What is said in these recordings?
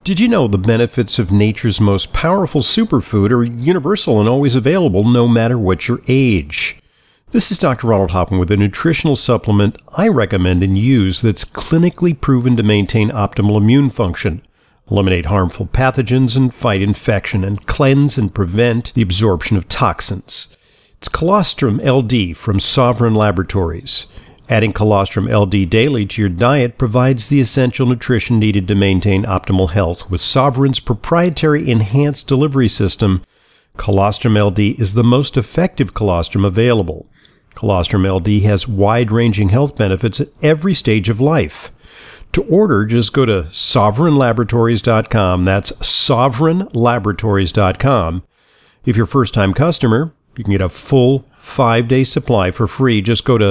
Did you know the benefits of nature's most powerful superfood are universal and always available no matter what your age? This is Dr. Ronald Hoffman with a nutritional supplement I recommend and use that's clinically proven to maintain optimal immune function, eliminate harmful pathogens, and fight infection, and cleanse and prevent the absorption of toxins. It's Colostrum LD from Sovereign Laboratories. Adding Colostrum LD daily to your diet provides the essential nutrition needed to maintain optimal health. With Sovereign's proprietary enhanced delivery system, Colostrum LD is the most effective colostrum available. Colostrum LD has wide-ranging health benefits at every stage of life. To order, just go to sovereignlaboratories.com. That's sovereignlaboratories.com. If you're a first-time customer, you can get a full 5-day supply for free. Just go to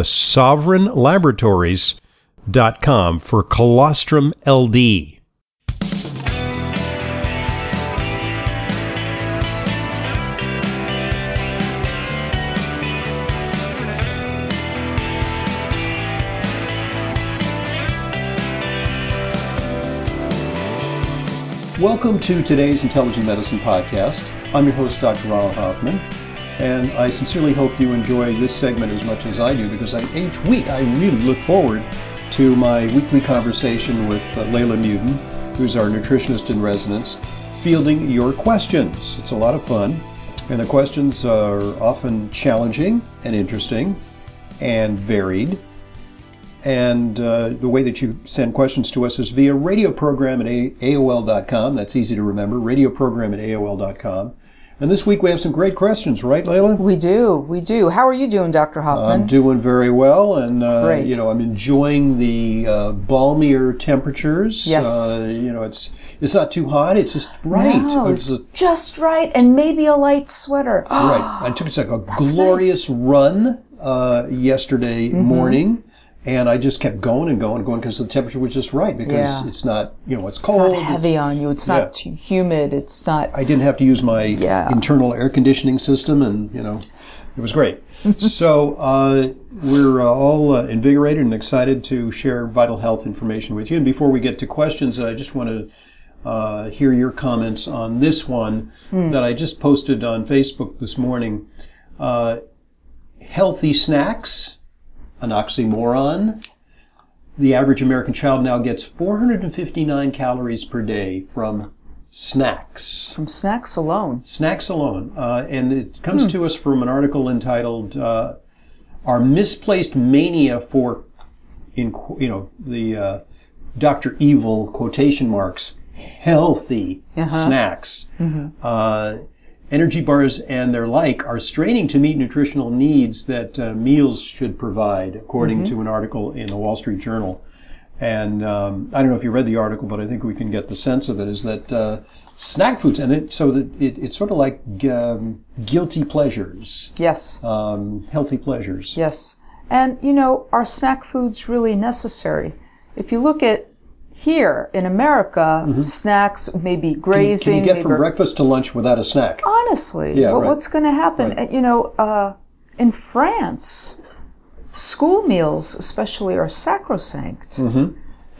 sovereignlaboratories.com for Colostrum LD. Welcome to today's Intelligent Medicine Podcast. I'm your host, Dr. Ronald Hoffman. And I sincerely hope you enjoy this segment as much as I do, because each week I really look forward to my weekly conversation with Layla Mutin, who's our nutritionist in residence, fielding your questions. It's a lot of fun, and the questions are often challenging and interesting and varied. And the way that you send questions to us is via radio program at AOL.com. That's easy to remember, radio program at AOL.com. And this week we have some great questions, right, Layla? We do. How are you doing, Dr. Hoffman? I'm doing very well, and I'm enjoying the balmier temperatures. Yes. It's not too hot. It's just right. No, it's just right, and maybe a light sweater. Right. I took a glorious run yesterday morning. And I just kept going because the temperature was just right, because it's not, it's cold. It's not heavy on you. It's not too humid. It's not. I didn't have to use my internal air conditioning system, and, it was great. So we're all invigorated and excited to share vital health information with you. And before we get to questions, I just want to hear your comments on this one that I just posted on Facebook this morning. Healthy snacks. An oxymoron. The average American child now gets 459 calories per day from snacks. From snacks alone. Snacks alone. And it comes to us from an article entitled, Our Misplaced Mania for, the Dr. Evil quotation marks, healthy snacks. Mm-hmm. Energy bars and their like are straining to meet nutritional needs that meals should provide, according to an article in the Wall Street Journal. And I don't know if you read the article, but I think we can get the sense of it, is that snack foods, and it's sort of like guilty pleasures. Yes. Healthy pleasures. Yes. And, are snack foods really necessary? If you look at here in America, snacks, maybe grazing. Can you get from breakfast to lunch without a snack? Honestly, what's going to happen? Right. In France, school meals especially are sacrosanct. Mm-hmm.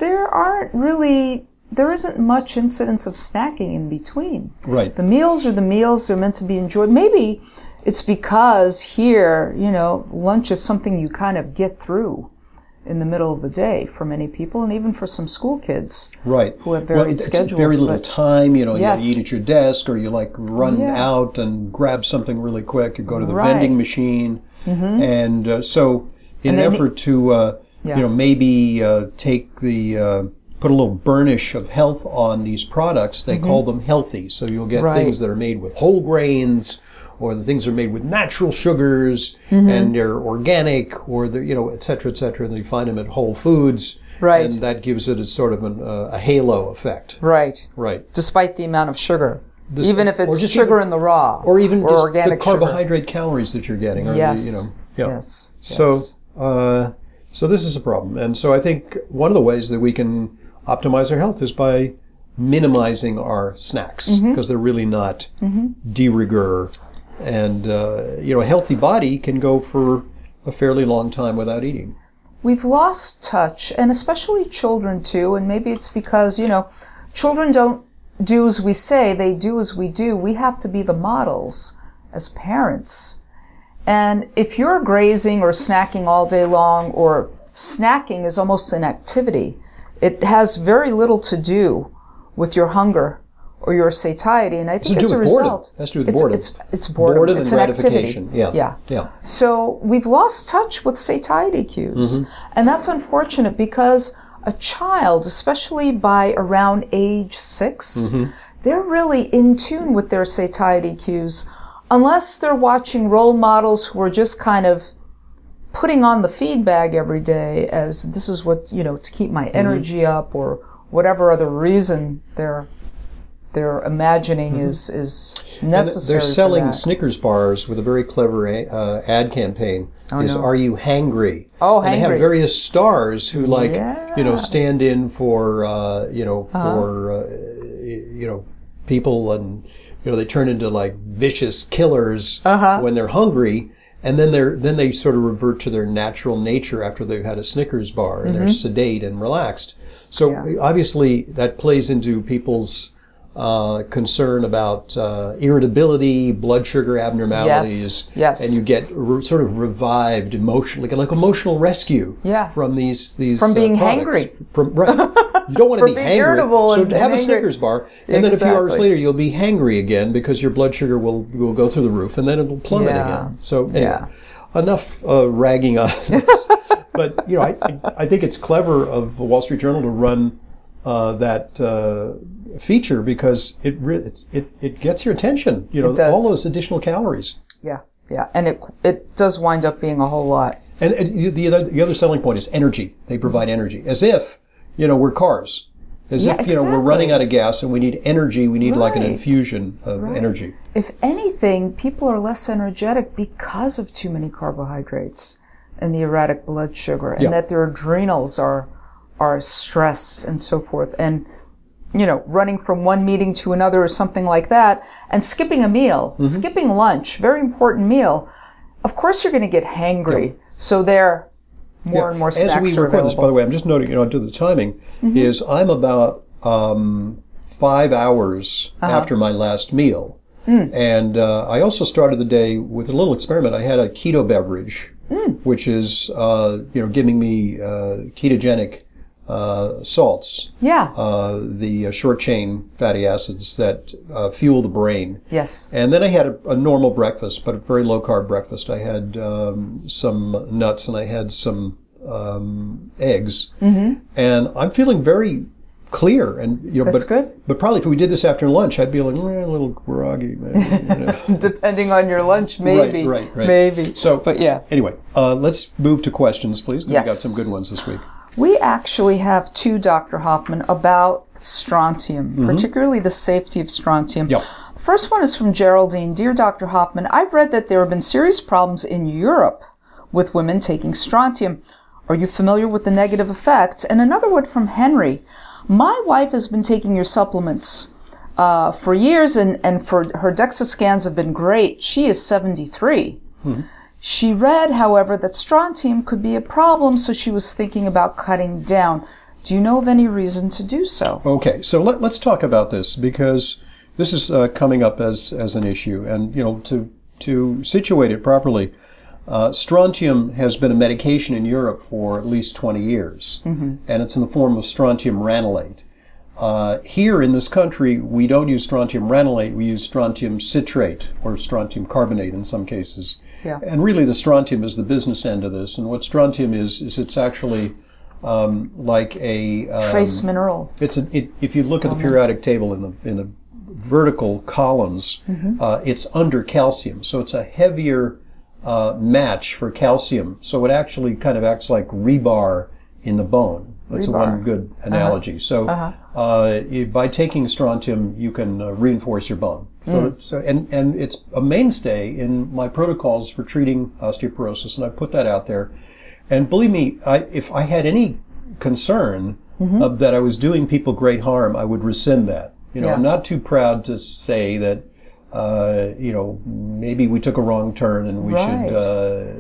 There isn't much incidence of snacking in between. Right. The meals are the meals. They're meant to be enjoyed. Maybe it's because here, lunch is something you kind of get through in the middle of the day for many people, and even for some school kids, right, who have varied schedules. Very little time, you eat at your desk, or you run out and grab something really quick. You go to the vending machine, and so in an effort to maybe take put a little burnish of health on these products, they call them healthy. So you'll get things that are made with whole grains, or the things are made with natural sugars, and they're organic, or they're, et cetera, and you find them at Whole Foods. Right. And that gives it a sort of a halo effect. Right. Right. Despite the amount of sugar. Even if it's sugar in the raw. Or even just organic the carbohydrate calories that you're getting. Yes. Yes. So this is a problem. And so I think one of the ways that we can optimize our health is by minimizing our snacks, because they're really not de rigueur. And, a healthy body can go for a fairly long time without eating. We've lost touch, and especially children too, and maybe it's because, children don't do as we say, they do as we do. We have to be the models as parents. And if you're grazing or snacking all day long, or snacking is almost an activity, it has very little to do with your hunger or your satiety. And I think as a result, it has to do with boredom. It's boredom. It's an gratification. Activity. Yeah. So we've lost touch with satiety cues. And that's unfortunate, because a child, especially by around age 6, they're really in tune with their satiety cues, unless they're watching role models who are just kind of putting on the feed bag every day as this is what, to keep my energy up, or whatever other reason they're imagining is necessary. They're selling for that. Snickers bars with a very clever ad campaign. Are you hangry? Oh, and they have hangry. various stars who stand in for people, and they turn into like vicious killers when they're hungry. And then they sort of revert to their natural nature after they've had a Snickers bar, and they're sedate and relaxed. So obviously that plays into people's concern about irritability, blood sugar abnormalities. Yes. And you get sort of revived emotionally, like emotional rescue from these from being products. hangry. Right. You don't want to be being hangry. irritable So and have a angry. Snickers bar, and then a few hours later you'll be hangry again, because your blood sugar will go through the roof, and then it'll plummet again. So anyway, enough ragging on this. But I think it's clever of the Wall Street Journal to run that feature, because it gets your attention. It does. All those additional calories. Yeah, and it does wind up being a whole lot. And the other selling point is energy. They provide energy, as if we're cars, as if we're running out of gas and we need energy. We need like an infusion of energy. If anything, people are less energetic because of too many carbohydrates and the erratic blood sugar, and that their adrenals are stressed and so forth. And running from one meeting to another or something like that, and skipping a meal, skipping lunch, very important meal. Of course, you're going to get hangry. So there. More and more snacks As we are record available. this, by the way, I'm just noting, to the timing, is I'm about 5 hours after my last meal. And I also started the day with a little experiment. I had a keto beverage, which is, giving me ketogenic salts. Yeah. The short-chain fatty acids that fuel the brain. Yes. And then I had a normal breakfast, but a very low-carb breakfast. I had some nuts, and I had some eggs. And I'm feeling very clear. And That's good. But probably if we did this after lunch, I'd be like, a little groggy. Maybe, Depending on your lunch, maybe. Right. Maybe. So, but yeah. Anyway, let's move to questions, please. Yes. We got some good ones this week. We actually have two, Dr. Hoffman, about strontium, particularly the safety of strontium. Yep. The first one is from Geraldine. Dear Dr. Hoffman, I've read that there have been serious problems in Europe with women taking strontium. Are you familiar with the negative effects? And another one from Henry. My wife has been taking your supplements for years, and for her DEXA scans have been great. She is 73. She read, however, that strontium could be a problem, so she was thinking about cutting down. Do you know of any reason to do so? Okay, so let's talk about this, because this is coming up as an issue. And, to situate it properly, strontium has been a medication in Europe for at least 20 years, and it's in the form of strontium ranelate. Here in this country, we don't use strontium ranelate, we use strontium citrate, or strontium carbonate in some cases. Yeah. And really the strontium is the business end of this. And what strontium is it's actually like a... Trace mineral. If you look at the periodic table in the vertical columns, it's under calcium. So it's a heavier match for calcium. So it actually kind of acts like rebar in the bone. That's one good analogy. So by taking strontium, you can reinforce your bone. So and it's a mainstay in my protocols for treating osteoporosis, and I put that out there. And believe me, if I had any concern that I was doing people great harm, I would rescind that. I'm not too proud to say that maybe we took a wrong turn and we should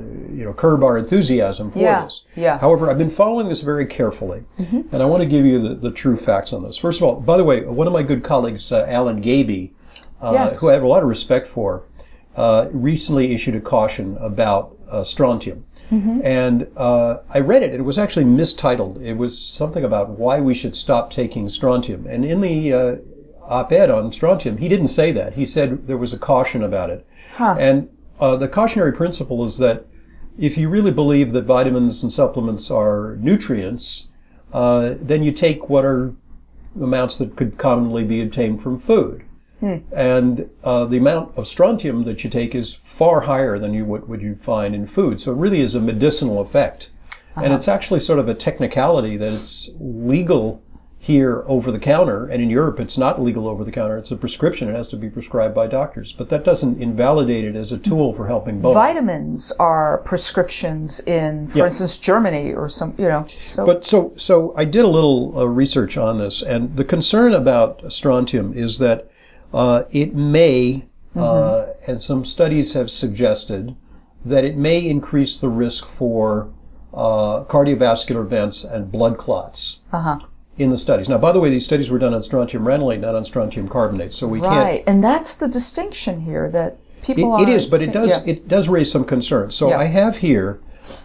curb our enthusiasm for this. Yeah. However, I've been following this very carefully, and I want to give you the true facts on this. First of all, by the way, one of my good colleagues, Alan Gaby, Yes. who I have a lot of respect for, recently issued a caution about strontium. And I read it, and it was actually mistitled. It was something about why we should stop taking strontium. And in the op-ed on strontium, he didn't say that. He said there was a caution about it. And the cautionary principle is that if you really believe that vitamins and supplements are nutrients, then you take what are amounts that could commonly be obtained from food. And the amount of strontium that you take is far higher than what you find in food. So it really is a medicinal effect. And it's actually sort of a technicality that it's legal here over the counter, and in Europe it's not legal over the counter. It's a prescription. It has to be prescribed by doctors. But that doesn't invalidate it as a tool for helping both. Vitamins are prescriptions in, for instance, Germany or some, so. But so I did a little research on this, and the concern about strontium is that it may, and some studies have suggested, that it may increase the risk for cardiovascular events and blood clots in the studies. Now, by the way, these studies were done on strontium ranelate, not on strontium carbonate, so we can't... Right, and that's the distinction here, that people are... It is, but it does raise some concerns. So I have here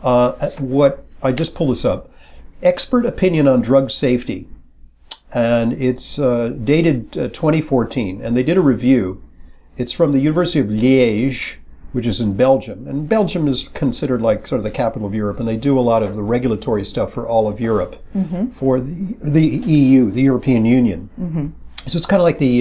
what, I just pulled this up, Expert Opinion on Drug Safety. And it's dated 2014, and they did a review. It's from the University of Liège, which is in Belgium. And Belgium is considered like sort of the capital of Europe, and they do a lot of the regulatory stuff for all of Europe, for the EU, the European Union. So it's kind of like the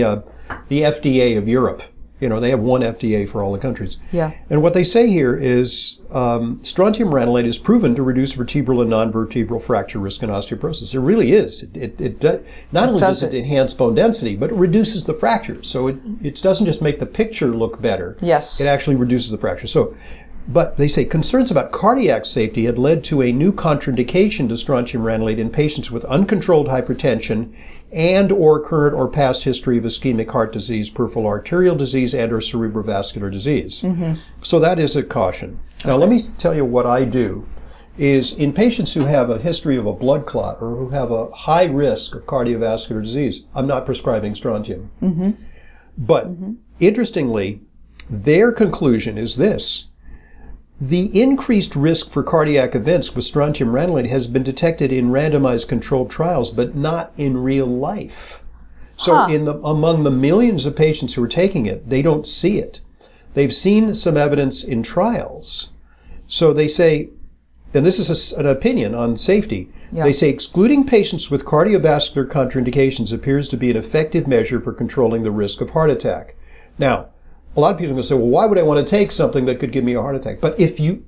FDA of Europe. They have one FDA for all the countries. Yeah. And what they say here is strontium ranelate is proven to reduce vertebral and non-vertebral fracture risk in osteoporosis. It really is. Not only does it enhance bone density, but it reduces the fractures. So it doesn't just make the picture look better. Yes. It actually reduces the fracture. But they say concerns about cardiac safety had led to a new contraindication to strontium ranelate in patients with uncontrolled hypertension and or current or past history of ischemic heart disease, peripheral arterial disease, and or cerebrovascular disease. So that is a caution. Now, let me tell you what I do is in patients who have a history of a blood clot or who have a high risk of cardiovascular disease, I'm not prescribing strontium. But interestingly, their conclusion is this. The increased risk for cardiac events with strontium ranelate has been detected in randomized controlled trials, but not in real life. So among the millions of patients who are taking it, they don't see it. They've seen some evidence in trials. So they say, and this is an opinion on safety, they say excluding patients with cardiovascular contraindications appears to be an effective measure for controlling the risk of heart attack. Now, a lot of people are going to say, well, why would I want to take something that could give me a heart attack? But if you,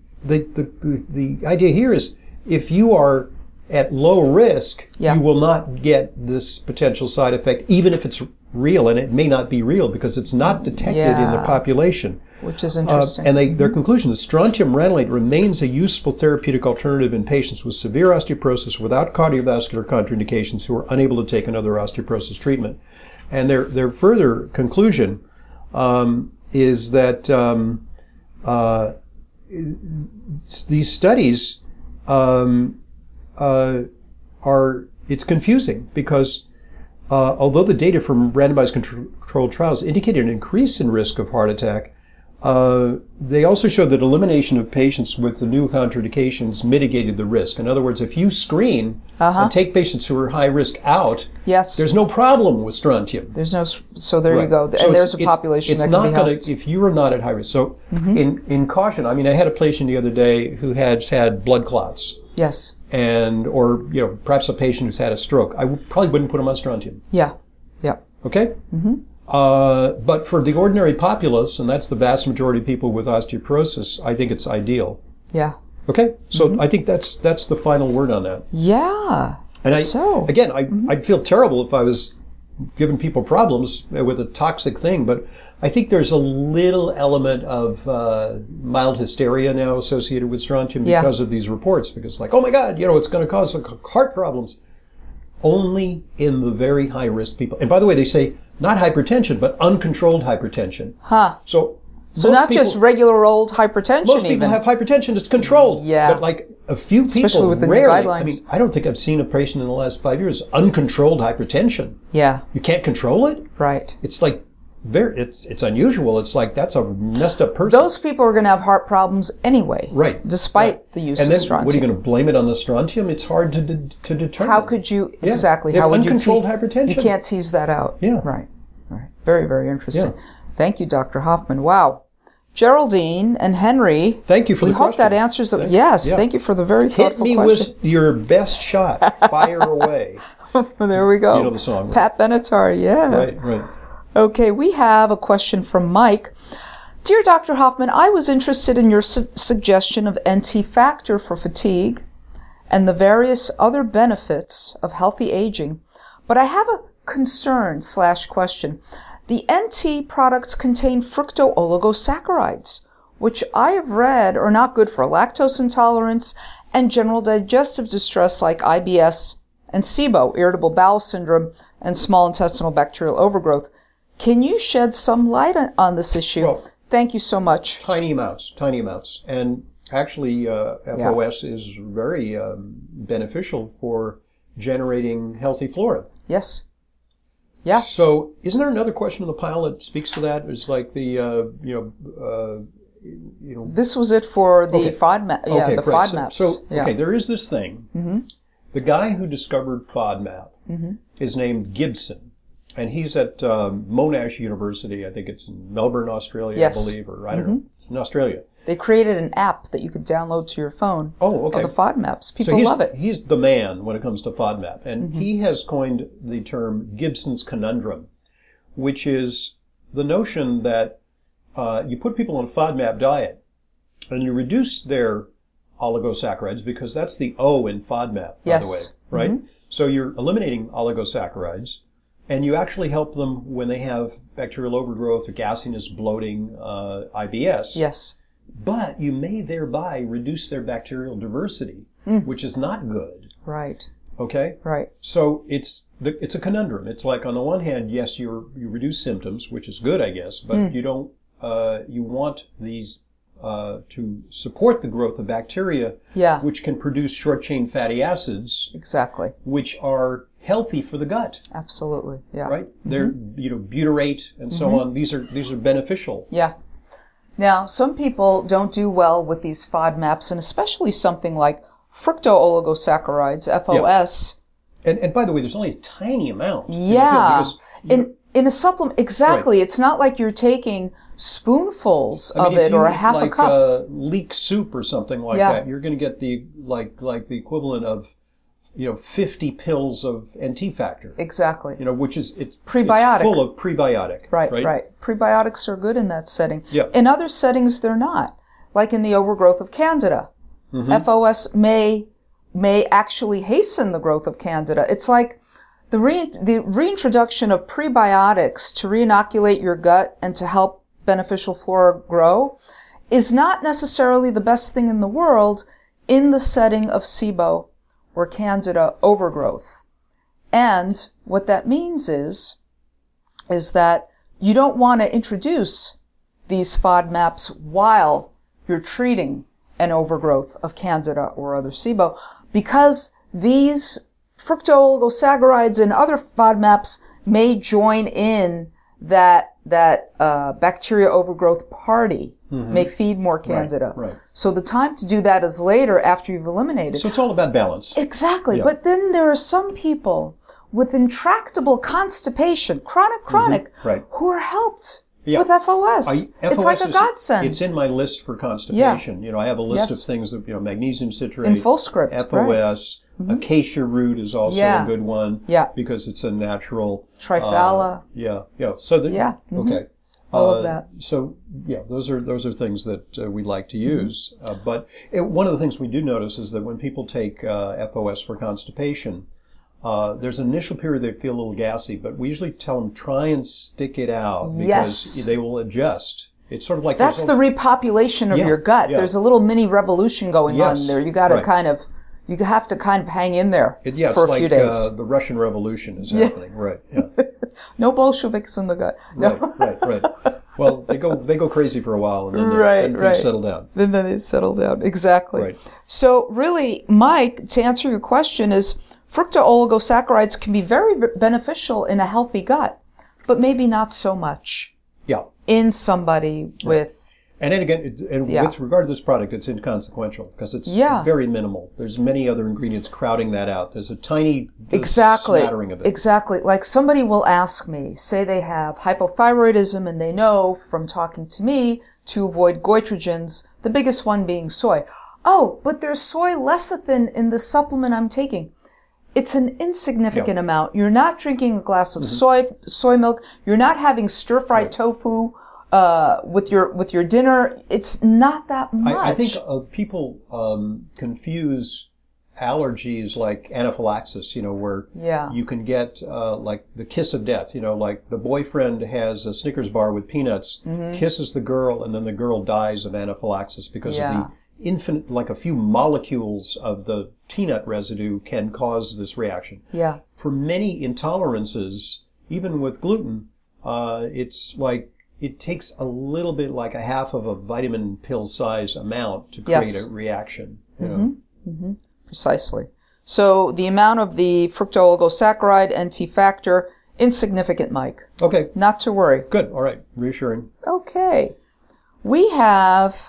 the idea here is if you are at low risk, you will not get this potential side effect, even if it's real, and it may not be real because it's not detected in the population. Which is interesting. And their conclusion is strontium ranelate remains a useful therapeutic alternative in patients with severe osteoporosis without cardiovascular contraindications who are unable to take another osteoporosis treatment. And their further conclusion is that these studies it's confusing because although the data from randomized controlled trials indicated an increase in risk of heart attack, they also showed that elimination of patients with the new contraindications mitigated the risk. In other words, if you screen and take patients who are high risk out, there's no problem with strontium. So there you go. And there's a population that can be helped. If you are not at high risk. So in caution, I mean, I had a patient the other day who had blood clots. Yes. Or perhaps a patient who's had a stroke. I probably wouldn't put them on strontium. Yeah. Yeah. Okay? But for the ordinary populace, and that's the vast majority of people with osteoporosis, I think it's ideal. Yeah. Okay? So I think that's the final word on that. Yeah. And I'd feel terrible if I was giving people problems with a toxic thing, but I think there's a little element of mild hysteria now associated with strontium because of these reports, because like, oh my God, it's going to cause heart problems. Only in the very high risk people. And by the way, they say not hypertension, but uncontrolled hypertension. Huh. So So not just regular old hypertension. Most people have hypertension. It's controlled. Yeah. But like a few people, especially with the new rarely. guidelines. I mean, I don't think I've seen a patient in the last 5 years uncontrolled hypertension. Yeah. You can't control it. Right. It's like it's unusual. It's like that's a messed up person. Those people are going to have heart problems anyway. Right. Despite the use and of then, strontium. what are you going to blame it on the strontium? It's hard to determine. How could you exactly? They have How would you uncontrolled hypertension? You can't tease that out. Yeah. Right. Right. Very, very interesting. Yeah. Thank you, Dr. Hoffman. Wow. Geraldine and Henry. Thank you for the question. We hope that answers them. Yes. Yeah. Thank you for the very thoughtful question. Hit me with your best shot. Fire away. There we go. You know the song. Pat Benatar. Yeah. Right. Okay, we have a question from Mike. Dear Dr. Hoffman, I was interested in your suggestion of NT factor for fatigue and the various other benefits of healthy aging, but I have a concern/question. The NT products contain fructooligosaccharides, which I have read are not good for lactose intolerance and general digestive distress like IBS and SIBO, irritable bowel syndrome, and small intestinal bacterial overgrowth. Can you shed some light on this issue? Well, thank you so much. Tiny amounts. And actually, FOS is very beneficial for generating healthy flora. Yes. Yeah. So, isn't there another question in the pile that speaks to that? It's like the, This was it for the FODMAP. Yeah, okay, the great. FODMAPs. So, there is this thing. Mm-hmm. The guy who discovered FODMAP is named Gibson. And he's at Monash University. I think it's in Melbourne, Australia, yes. I believe, or I don't know. It's in Australia. They created an app that you could download to your phone. Oh, okay. Of the FODMAPs. People love it. He's the man when it comes to FODMAP. And he has coined the term Gibson's conundrum, which is the notion that you put people on a FODMAP diet and you reduce their oligosaccharides, because that's the O in FODMAP, by the way, right? Mm-hmm. So you're eliminating oligosaccharides, and you actually help them when they have bacterial overgrowth or gasiness, bloating, IBS. Yes. But you may thereby reduce their bacterial diversity, which is not good. Right. Okay? Right. So it's a conundrum. It's like, on the one hand, yes, you reduce symptoms, which is good, I guess, but you don't, you want these to support the growth of bacteria, which can produce short-chain fatty acids. Exactly. Which are healthy for the gut. Absolutely. Yeah. Right? They're, butyrate and so on. These are beneficial. Yeah. Now, some people don't do well with these FODMAPs, and especially something like fructooligosaccharides, FOS. Yeah. And by the way, there's only a tiny amount. Yeah. In a supplement, exactly. Right. It's not like you're taking spoonfuls of it or a half a cup. Leek soup or something like that, you're going to get the the equivalent of 50 pills of NT factor. Exactly. Which is prebiotic. It's full of prebiotic. Right. Prebiotics are good in that setting. Yeah. In other settings, they're not. Like in the overgrowth of Candida, FOS may actually hasten the growth of Candida. It's like the reintroduction of prebiotics to reinoculate your gut and to help beneficial flora grow is not necessarily the best thing in the world in the setting of SIBO or Candida overgrowth. And what that means is that you don't want to introduce these FODMAPs while you're treating an overgrowth of Candida or other SIBO, because these fructooligosaccharides and other FODMAPs may join in that bacteria overgrowth party, may feed more Candida. Right. So the time to do that is later, after you've eliminated. So it's all about balance. Exactly. Yeah. But then there are some people with intractable constipation, chronic, who are helped with FOS. It's like a godsend. It's in my list for constipation. Yeah. I have a list of things that, magnesium citrate, in full script, FOS, acacia root is also a good one, because it's a natural triphala. So okay. All of that. So those are things that we like to use. But one of the things we do notice is that when people take FOS for constipation, there's an initial period they feel a little gassy, but we usually tell them try and stick it out because they will adjust. It's sort of like that's the repopulation of your gut. There's a little mini revolution going on there. You got to you have to kind of hang in there for a few days. The Russian Revolution is happening, right? Yeah. No Bolsheviks in the gut. No. Right. Well, they go crazy for a while, and then they settle down. Then they settle down. Exactly. Right. So really, Mike, to answer your question is, fructooligosaccharides can be very beneficial in a healthy gut, but maybe not so much in somebody with... And then again, with regard to this product, it's inconsequential because it's very minimal. There's many other ingredients crowding that out. There's a tiny smattering of it. Exactly. Like somebody will ask me, say they have hypothyroidism and they know from talking to me to avoid goitrogens, the biggest one being soy. Oh, but there's soy lecithin in the supplement I'm taking. It's an insignificant amount. You're not drinking a glass of soy milk. You're not having stir-fried tofu with your dinner. It's not that much. I think people confuse allergies like anaphylaxis, where you can get like the kiss of death, like the boyfriend has a Snickers bar with peanuts, kisses the girl, and then the girl dies of anaphylaxis because of the infinite, like a few molecules of the peanut residue can cause this reaction. Yeah. For many intolerances, even with gluten, it's like it takes a little bit, like a half of a vitamin pill size amount to create a reaction. Precisely. So the amount of the fructooligosaccharide NT factor, insignificant, Mike. Okay. Not to worry. Good. All right. Reassuring. Okay. We have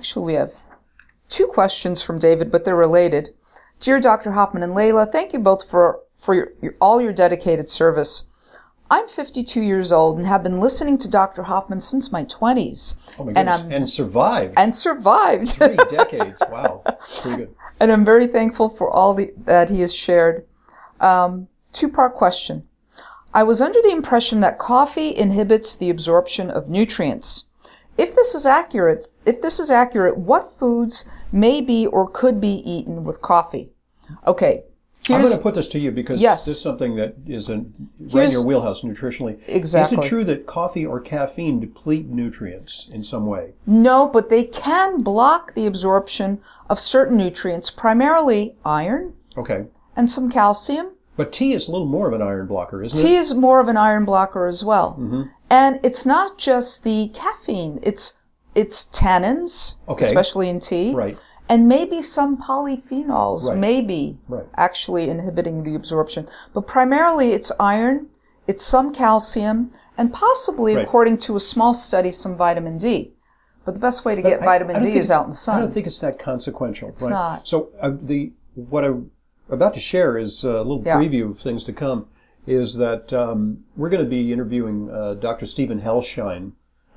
2 questions from David, but they're related. Dear Dr. Hoffman and Layla, thank you both for all your dedicated service. I'm 52 years old and have been listening to Dr. Hoffman since my 20s. Oh my goodness. And survived. 3 decades. Wow. Pretty good. And I'm very thankful for all that he has shared. 2-part question. I was under the impression that coffee inhibits the absorption of nutrients. If this is accurate, what foods may be or could be eaten with coffee? Okay. I'm going to put this to you because this is something that is right in your wheelhouse nutritionally. Exactly. Is it true that coffee or caffeine deplete nutrients in some way? No, but they can block the absorption of certain nutrients, primarily iron and some calcium. But tea is a little more of an iron blocker, isn't it? Tea is more of an iron blocker as well. And it's not just the caffeine. It's tannins, especially in tea. Right. And maybe some polyphenols may be actually inhibiting the absorption. But primarily it's iron, it's some calcium, and possibly, according to a small study, some vitamin D. But the best way to get vitamin D is out in the sun. I don't think it's that consequential. It's not. So what I'm about to share is a little preview of things to come, is that we're going to be interviewing Dr. Stephen Hellshine,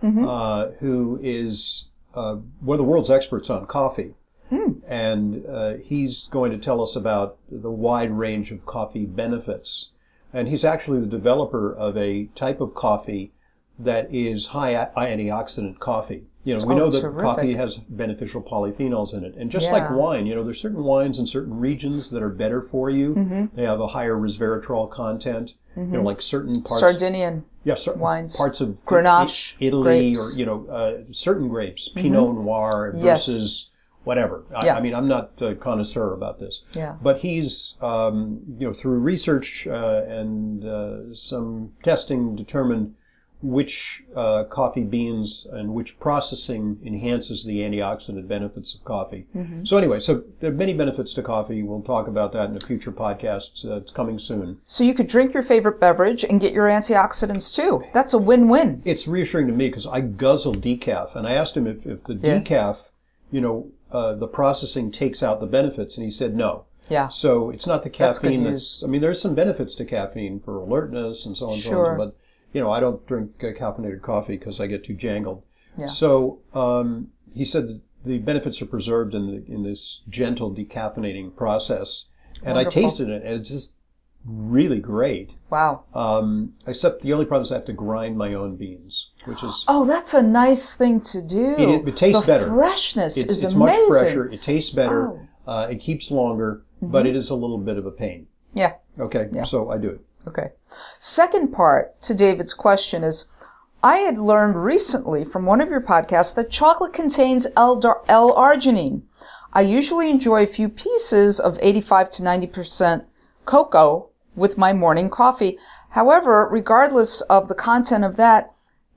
who is one of the world's experts on coffee. And he's going to tell us about the wide range of coffee benefits. And he's actually the developer of a type of coffee that is high antioxidant coffee. We know that coffee has beneficial polyphenols in it. And just like wine, there's certain wines in certain regions that are better for you. They have a higher resveratrol content. Like certain parts. Sardinian wines. Parts of Grenache, Italy, grapes. or, certain grapes, Pinot Noir versus whatever. I mean, I'm not a connoisseur about this. But he's, through research and some testing, determined which coffee beans and which processing enhances the antioxidant benefits of coffee. So anyway, there are many benefits to coffee. We'll talk about that in a future podcast. It's coming soon. So you could drink your favorite beverage and get your antioxidants too. That's a win-win. It's reassuring to me because I guzzle decaf, and I asked him if the decaf, the processing takes out the benefits, and he said no. So it's not the caffeine there's some benefits to caffeine for alertness and so on and so on, but I don't drink caffeinated coffee because I get too jangled. So he said that the benefits are preserved in this gentle decaffeinating process. And wonderful. I tasted it, and it's just really great. Wow. Except the only problem is I have to grind my own beans, which is... Oh, that's a nice thing to do. It tastes better. The freshness is it's amazing. It's much fresher. It tastes better. It keeps longer, but it is a little bit of a pain. Okay, so I do it. Okay. Second part to David's question is, I had learned recently from one of your podcasts that chocolate contains L-arginine. I usually enjoy a few pieces of 85 to 90% cocoa with my morning coffee. However, regardless of the content of that,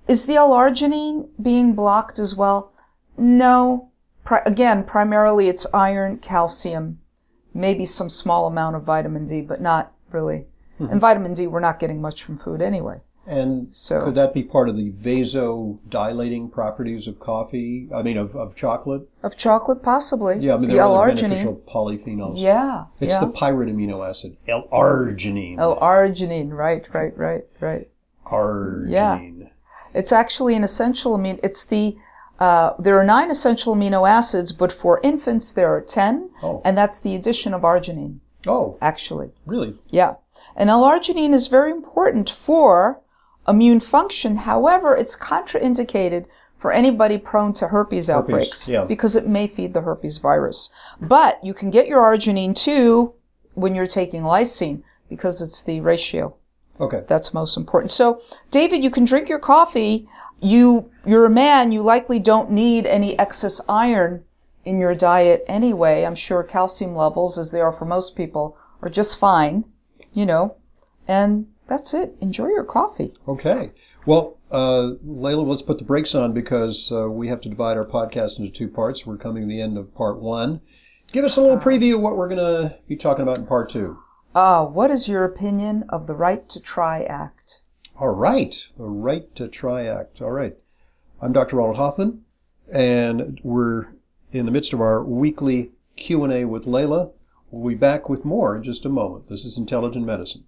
Is the L-arginine being blocked as well? No. Again, primarily it's iron, calcium, maybe some small amount of vitamin D, but not really. And vitamin D, we're not getting much from food anyway. And So, could that be part of the vasodilating properties of coffee? I mean, of chocolate? of chocolate, possibly. Yeah, I mean, the there are other L-arginine. beneficial polyphenols. Yeah. It's yeah. the pirate amino acid, L-arginine. L-arginine, right. Arginine. It's actually an essential amino. It's there are 9 essential amino acids, but for infants there are 10, and that's the addition of arginine. Oh, Actually, really? yeah. And L-arginine is very important for immune function. However, it's contraindicated for anybody prone to herpes outbreaks yeah. because it may feed the herpes virus. But you can get your arginine too when you're taking lysine because it's the ratio. Okay. That's most important. So, David, you can drink your coffee. You're a man. You likely don't need any excess iron in your diet anyway. I'm sure calcium levels, as they are for most people, are just fine, and that's it. Enjoy your coffee. Okay. Well, Layla, let's put the brakes on because we have to divide our podcast into 2 parts. We're coming to the end of part 1. Give us a little preview of what we're going to be talking about in part 2. What is your opinion of the Right to Try Act? All right. The Right to Try Act. All right. I'm Dr. Ronald Hoffman, and we're in the midst of our weekly Q&A with Layla. We'll be back with more in just a moment. This is Intelligent Medicine.